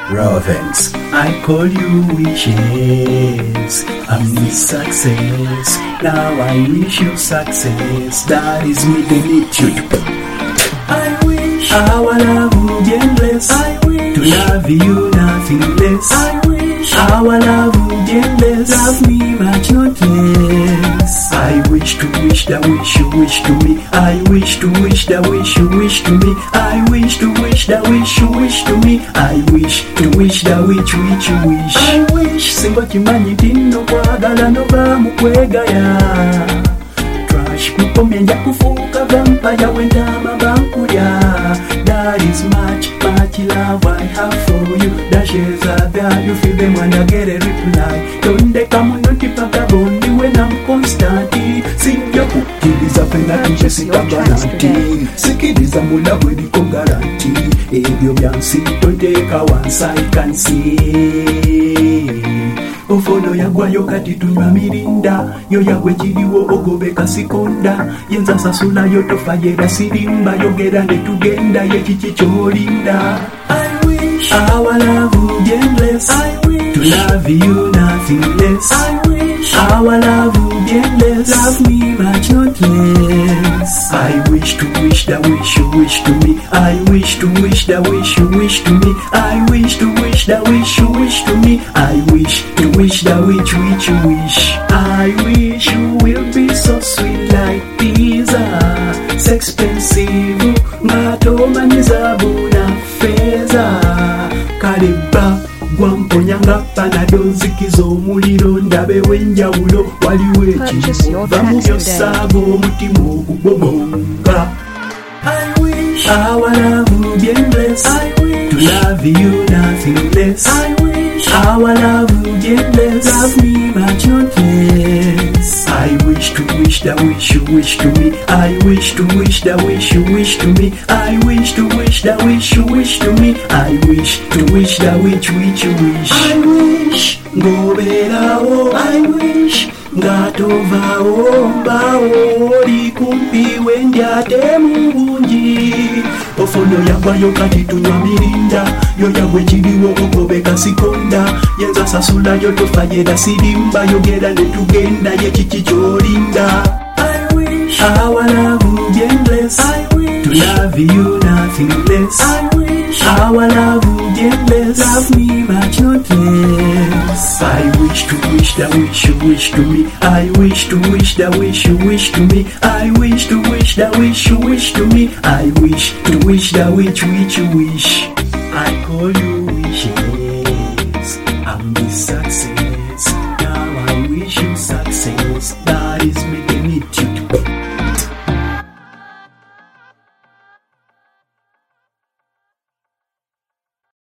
Ravens, I call you wishes. I'm with success. Now I wish you success. That is me, delete you. I wish our love would be endless. I wish to love you nothing less. I wish our love would be endless. Love me much not less. I wish to wish that wish you wish to me. I wish to wish that wish you wish to me. I wish to wish that wish you wish to me. I wish to wish that which you wish. I wish singo kimanyi tino kwagala no bamukwegaya. Trash kukomya nja kufuuka vampire wendama bankulya. That is much love I have for you. Dashes are there, you feel them when I get a reply. Don't they come on not paka bondi when I'm constant. Sinja kukiriza pena tuchesika garanti. Sikiriza mula wediko garanti. Ebyo byansi toteka once I can see. Ofono yagwayo kati tunywa mirinda. Yo yagwe chiriwo ogobeka sikonda. Yenza sasula yo tofayera sirimba. Yogera netugenda yechichi cholinda. I wish our love would be endless. I wish to love you nothing less. I wish our love would be endless. Love me much not less. I wish to wish that wish you wish to me. I wish to wish that wish you wish to me. I wish to wish that wish you wish to me. I wish to wish that which you wish. I wish you will be so sweet like pizza. It's expensive. Ngatoma nizabuna feza. Kaliba Wamponyanga panado zikizo muliro ndabe wenjawulo waliwo ekimu bamubyo sabo omutimu ogubobonga. I wish our love would be endless. I wish to love you nothing less. I wish our love would be endless. Love me much not less. I wish to wish that wish you wish to me. I wish to wish that wish you wish to me. I wish to wish that wish you wish to me. I wish to wish that which you wish. I wish ngoberawo. I wish ngatovawo mbawo likumpi wendyate mubungi. Ofono yagwayo kati tunywa mirinda. Yo yagwe chiriwo ogobeka sikonda. Yenza sasula yo tofayera sirimba. Yogera netugenda yechichi cholinda. I wish our love would be endless. I wish to love you nothing less. I wish our love would be endless. Love me much not less. I wish to wish that wish you wish to me. I wish to wish that wish you wish to me. I wish to wish that wish you wish to me. I wish to wish that which you wish. I call you wishes. I'm the success.